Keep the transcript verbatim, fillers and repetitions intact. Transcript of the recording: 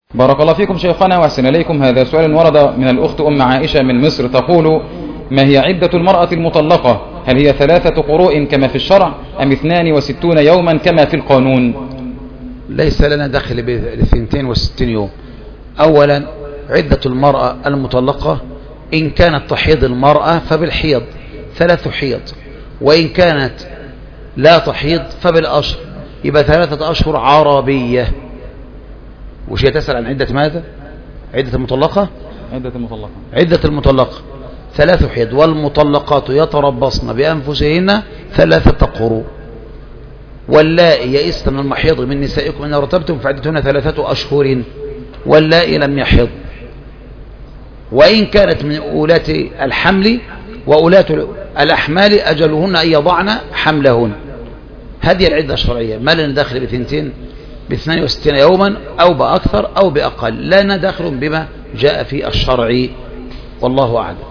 بارك الله فيكم شيخنا وأحسن إليكم. هذا سؤال ورد من الأخت أم عائشة من مصر، تقول: ما هي عدة المرأة المطلقة؟ هل هي ثلاثة قروء كما في الشرع أم اثنان وستون يوما كما في القانون؟ ليس لنا دخل بالاثنتين وستين يوم. أولا، عدة المرأة المطلقة إن كانت تحيض المرأة فبالحيض ثلاث حيض، وإن كانت لا تحيض فبالأشهر، يبقى ثلاثة أشهر عربية. وش تسأل عن عدة ماذا؟ عدة المطلقة؟ عدة المطلقة عدة المطلقة ثلاث حيض، والمطلقات يتربصن بأنفسهن ثلاثة قروء. واللائي يئسن من المحيض من نسائكم إن ارتبتم فعدتهن ثلاثة أشهر واللائي لم يحض. وإن كانت من أولاة الحمل وأولاة الأحمال أجلهن أن يضعن حملهن. هذه العدة الشرعية. ما لنا داخل بثنتين باثنين وستين يوما أو بأكثر أو بأقل، لا ندخل بما جاء في الشرع، والله أعلم.